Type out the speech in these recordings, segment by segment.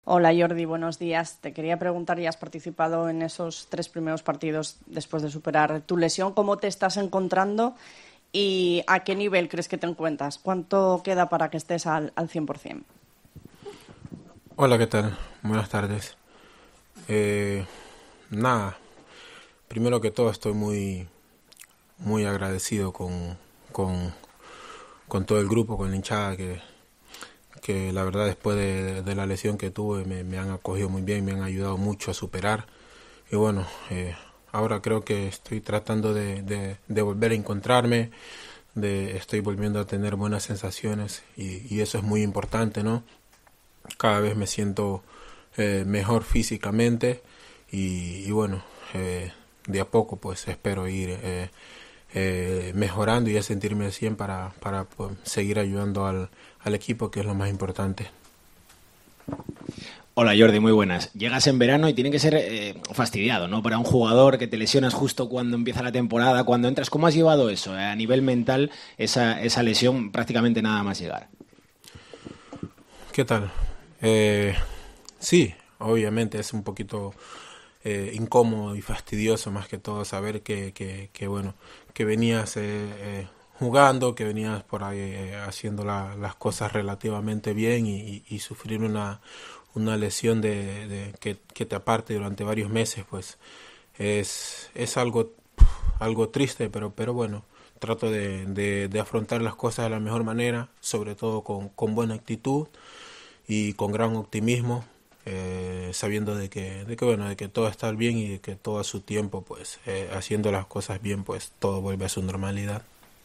Hola Jordi, buenos días. Te quería preguntar, ya has participado en esos 3 primeros partidos después de superar tu lesión, ¿cómo te estás encontrando y a qué nivel crees que te encuentras? ¿Cuánto queda para que estés al 100%? Hola, ¿qué tal? Buenas tardes. Eh, Nada, primero que todo estoy muy agradecido con, con todo el grupo, con la hinchada, que la verdad después de la lesión que tuve me han acogido muy bien, me han ayudado mucho a superar. Y bueno, ahora creo que estoy tratando de volver a encontrarme, estoy volviendo a tener buenas sensaciones y eso es muy importante, ¿no? Cada vez me siento mejor físicamente y bueno, de a poco pues espero ir mejorando y a sentirme al 100 para pues, seguir ayudando al equipo, que es lo más importante. Hola Jordi, muy buenas. Llegas en verano y tiene que ser fastidiado, ¿no? Para un jugador que te lesionas justo cuando empieza la temporada, cuando entras. ¿Cómo has llevado eso? A nivel mental, esa lesión prácticamente nada más llegar. ¿Qué tal? Eh, sí, obviamente es un poquito incómodo y fastidioso más que todo saber que bueno, que venías jugando, que venías por ahí haciendo las cosas relativamente bien y sufrir una lesión que te aparte durante varios meses, pues es algo triste, pero bueno, trato de afrontar las cosas de la mejor manera, sobre todo con buena actitud y con gran optimismo, sabiendo de que todo está bien y de que todo a su tiempo, pues haciendo las cosas bien, pues todo vuelve a su normalidad.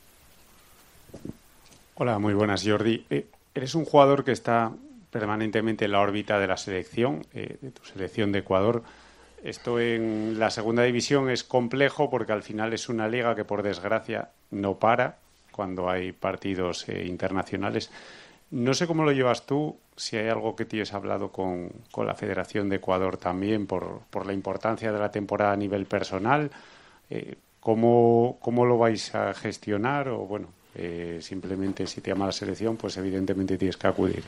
Hola, muy buenas, Jordi. Eres un jugador que está permanentemente en la órbita de la selección, de tu selección de Ecuador. Esto en la segunda división es complejo porque al final es una liga que, por desgracia, no para cuando hay partidos internacionales. No sé cómo lo llevas tú, si hay algo que tienes hablado con la Federación de Ecuador también por la importancia de la temporada a nivel personal. ¿Cómo lo vais a gestionar? O bueno, simplemente si te llama la selección, pues evidentemente tienes que acudir.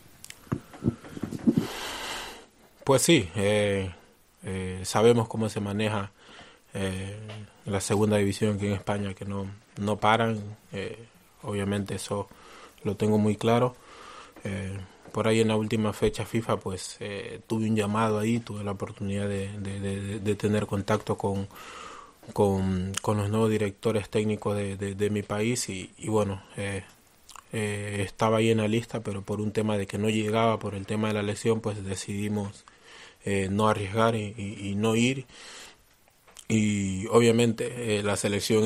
Pues sí, sabemos cómo se maneja eh, la segunda división aquí en España, que no paran, obviamente eso lo tengo muy claro. Por ahí en la última fecha FIFA pues tuve un llamado ahí, tuve la oportunidad de tener contacto con los nuevos directores técnicos de mi país y bueno, estaba ahí en la lista, pero por un tema de que no llegaba, por el tema de la lesión, pues decidimos no arriesgar y no ir. Y obviamente la selección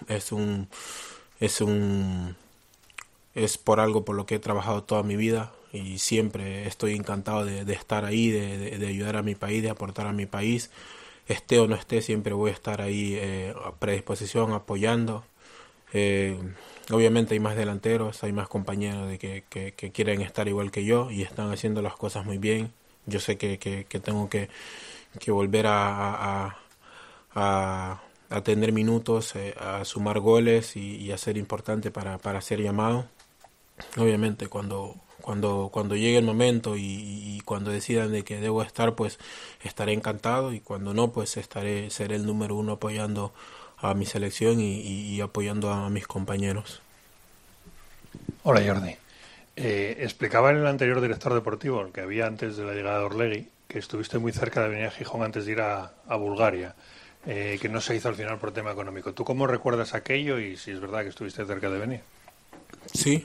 es un es por algo por lo que he trabajado toda mi vida y siempre estoy encantado de estar ahí, de ayudar a mi país, de aportar a mi país. Esté o no esté, siempre voy a estar ahí a predisposición, apoyando. Eh, Obviamente hay más delanteros, hay más compañeros que quieren estar igual que yo y están haciendo las cosas muy bien. Yo sé que tengo que volver a tener minutos, a sumar goles y a ser importante para ser llamado. Obviamente cuando llegue el momento y cuando decidan de que debo estar, pues estaré encantado y cuando no, pues seré el número uno apoyando a mi selección y apoyando a mis compañeros. Hola Jordi. Explicaba el anterior director deportivo, el que había antes de la llegada de Orlegui, que estuviste muy cerca de venir a Gijón antes de ir a Bulgaria, que no se hizo al final por tema económico. ¿Tú cómo recuerdas aquello y si es verdad que estuviste cerca de venir? Sí,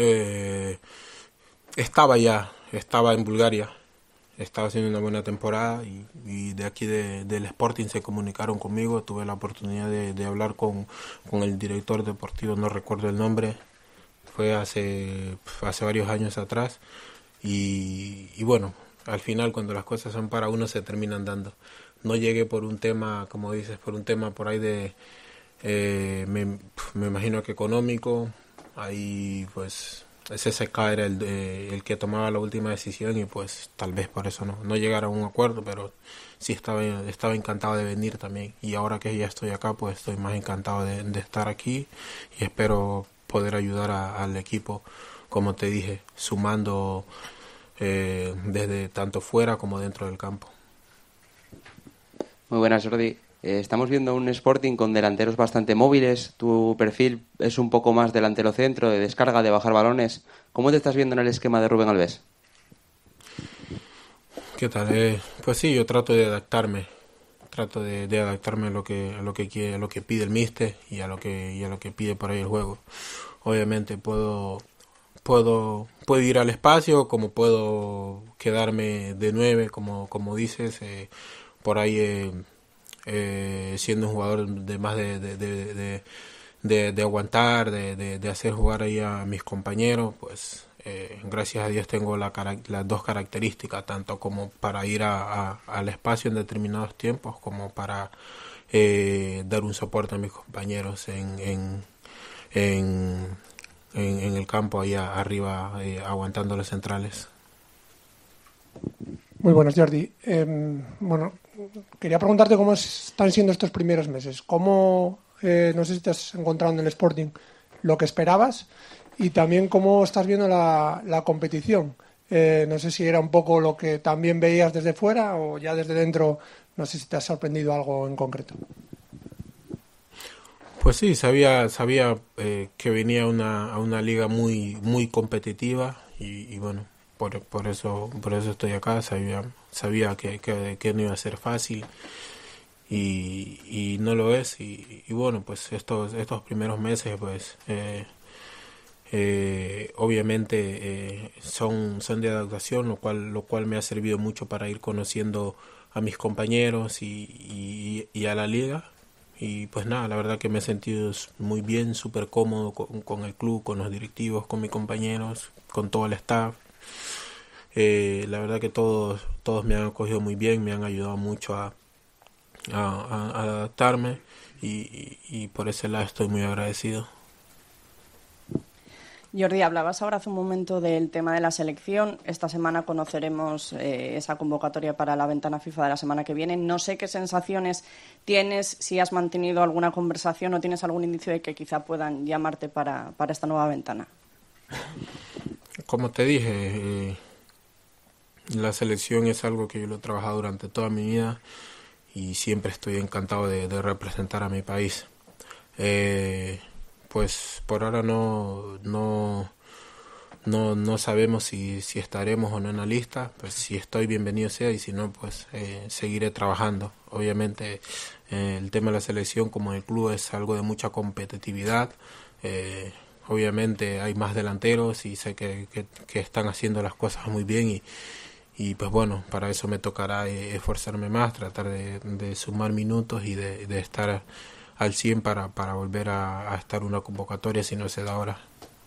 estaba en Bulgaria, estaba haciendo una buena temporada y de aquí del Sporting se comunicaron conmigo, tuve la oportunidad de hablar con el director deportivo, no recuerdo el nombre, fue hace varios años atrás y bueno, al final cuando las cosas son para uno se terminan dando. No llegué por un tema, como dices, por un tema por ahí me imagino que económico, ahí pues SSK era el que tomaba la última decisión y pues tal vez por eso no llegaron a un acuerdo, pero sí estaba encantado de venir también y ahora que ya estoy acá pues estoy más encantado de estar aquí y espero poder ayudar al equipo, como te dije, sumando desde tanto fuera como dentro del campo. Muy buenas, Jordi. Estamos viendo un Sporting con delanteros bastante móviles. Tu perfil es un poco más delantero centro, de descarga, de bajar balones. ¿Cómo te estás viendo en el esquema de Rubén Alves? ¿Qué tal? Pues sí, yo trato de adaptarme. Trato de adaptarme a lo que quiere, a lo que pide el míster y a lo que pide por ahí el juego. Obviamente puedo ir al espacio, como puedo quedarme de 9, como dices, por ahí siendo un jugador de más de aguantar, de hacer jugar ahí a mis compañeros, pues gracias a Dios tengo las dos características, tanto como para ir al espacio en determinados tiempos, como para dar un soporte a mis compañeros en el campo allá arriba, aguantando los centrales. Muy buenas, Jordi. Bueno, quería preguntarte cómo están siendo estos primeros meses. ¿Cómo, no sé si te has encontrado en el Sporting lo que esperabas? Y también cómo estás viendo la competición. No sé si era un poco lo que también veías desde fuera o ya desde dentro, no sé si te ha sorprendido algo en concreto. Pues sí, sabía que venía a una liga muy competitiva y bueno, por eso estoy acá. Sabía que no iba a ser fácil y no lo es. Y bueno, pues estos primeros meses, pues obviamente son de adaptación, lo cual me ha servido mucho para ir conociendo a mis compañeros y a la liga. Y pues nada, la verdad que me he sentido muy bien, súper cómodo con el club, con los directivos, con mis compañeros, con todo el staff. La verdad que todos me han acogido muy bien, me han ayudado mucho a adaptarme y por ese lado estoy muy agradecido. Jordi, hablabas ahora hace un momento del tema de la selección. Esta semana conoceremos esa convocatoria para la ventana FIFA de la semana que viene. No sé qué sensaciones tienes, si has mantenido alguna conversación o tienes algún indicio de que quizá puedan llamarte para esta nueva ventana. Como te dije, la selección es algo que yo lo he trabajado durante toda mi vida y siempre estoy encantado de representar a mi país. Pues por ahora no sabemos si estaremos o no en la lista. Pues si estoy, bienvenido sea, y si no, pues seguiré trabajando. Obviamente el tema de la selección como el club es algo de mucha competitividad. Obviamente hay más delanteros y sé que están haciendo las cosas muy bien y pues bueno, para eso me tocará esforzarme más, tratar de sumar minutos y de estar al 100 para volver a estar en una convocatoria si no se da ahora.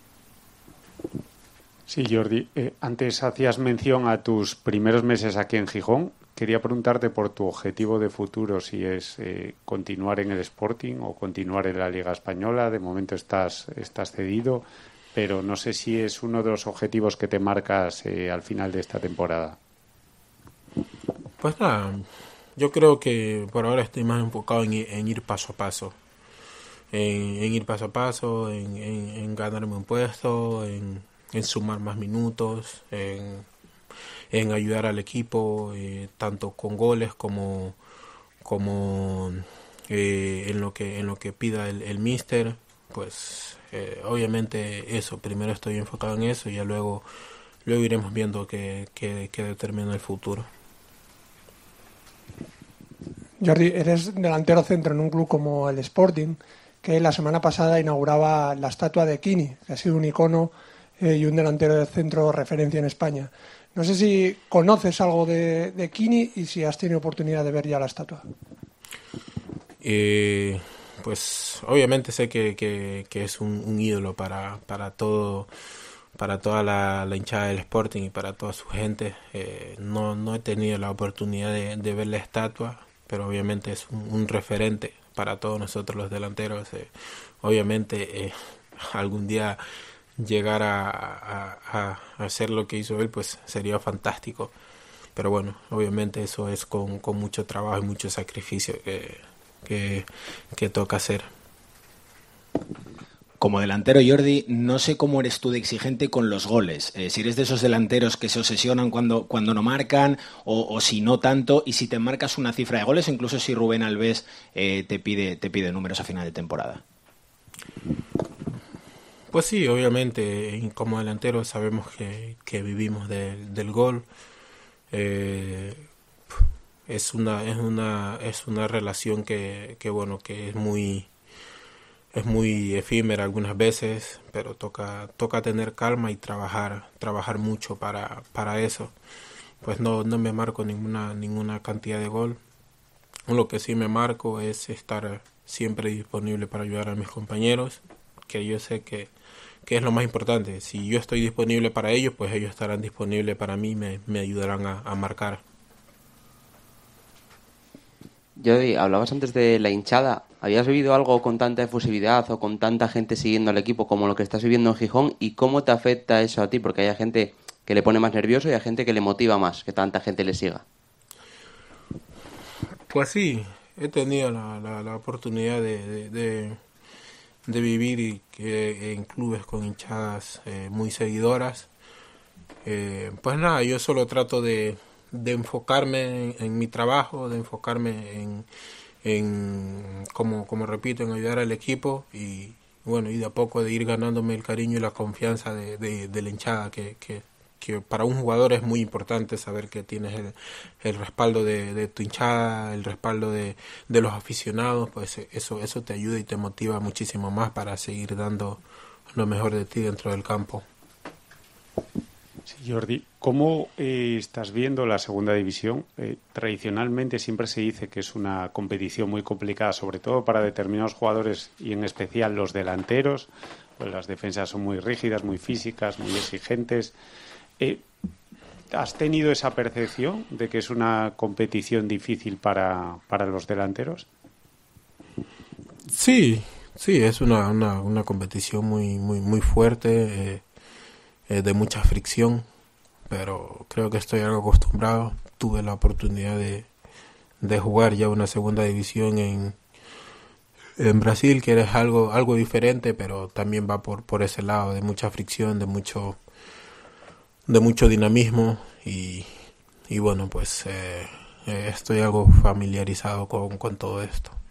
Sí, Jordi, antes hacías mención a tus primeros meses aquí en Gijón. Quería preguntarte por tu objetivo de futuro, si es continuar en el Sporting o continuar en la Liga Española. De momento estás cedido, pero no sé si es uno de los objetivos que te marcas al final de esta temporada. Pues nada, yo creo que por ahora estoy más enfocado en ir paso a paso. En ir paso a paso, en ganarme un puesto, en sumar más minutos, en ayudar al equipo, tanto con goles como en lo que pida el míster. Pues obviamente eso, primero estoy enfocado en eso y ya luego iremos viendo qué determina el futuro. Jordi, eres delantero centro en un club como el Sporting, que la semana pasada inauguraba la estatua de Quini, que ha sido un icono y un delantero de centro referencia en España. No sé si conoces algo de Quini y si has tenido oportunidad de ver ya la estatua. Pues obviamente sé que es un ídolo para toda la hinchada del Sporting y para toda su gente. No he tenido la oportunidad de ver la estatua, pero obviamente es un referente para todos nosotros los delanteros. Obviamente algún día llegar a hacer lo que hizo él, pues sería fantástico. Pero bueno, obviamente eso es con mucho trabajo y mucho sacrificio que toca hacer. Como delantero, Jordi, no sé cómo eres tú de exigente con los goles. Si eres de esos delanteros que se obsesionan cuando no marcan o si no tanto, y si te marcas una cifra de goles, incluso si Rubén Alves te pide números a final de temporada. Pues sí, obviamente, como delantero sabemos que vivimos del gol. Es una relación que bueno, que es muy efímera algunas veces, pero toca tener calma y trabajar mucho para eso. Pues no me marco ninguna cantidad de gol. Lo que sí me marco es estar siempre disponible para ayudar a mis compañeros, que yo sé que es lo más importante. Si yo estoy disponible para ellos, pues ellos estarán disponibles para mí y me ayudarán a marcar. Jordi, hablabas antes de la hinchada. ¿Habías vivido algo con tanta efusividad o con tanta gente siguiendo al equipo como lo que estás viviendo en Gijón? ¿Y cómo te afecta eso a ti? Porque hay gente que le pone más nervioso y hay gente que le motiva más que tanta gente le siga. Pues sí, he tenido la oportunidad de vivir en clubes con hinchadas muy seguidoras. Pues nada, yo solo trato de enfocarme en mi trabajo, de enfocarme como repito, en ayudar al equipo y bueno, y de a poco de ir ganándome el cariño y la confianza de la hinchada, que para un jugador es muy importante saber que tienes el respaldo de tu hinchada, el respaldo de los aficionados. Pues eso te ayuda y te motiva muchísimo más para seguir dando lo mejor de ti dentro del campo. Sí, Jordi, ¿cómo estás viendo la segunda división? Tradicionalmente siempre se dice que es una competición muy complicada, sobre todo para determinados jugadores y en especial los delanteros. Pues las defensas son muy rígidas, muy físicas, muy exigentes. ¿Has tenido esa percepción de que es una competición difícil para los delanteros? Sí, es una competición muy fuerte. De mucha fricción, pero creo que estoy algo acostumbrado. Tuve la oportunidad de jugar ya una segunda división en Brasil, que es algo diferente, pero también va por ese lado de mucha fricción, de mucho dinamismo y bueno, pues estoy algo familiarizado con todo esto.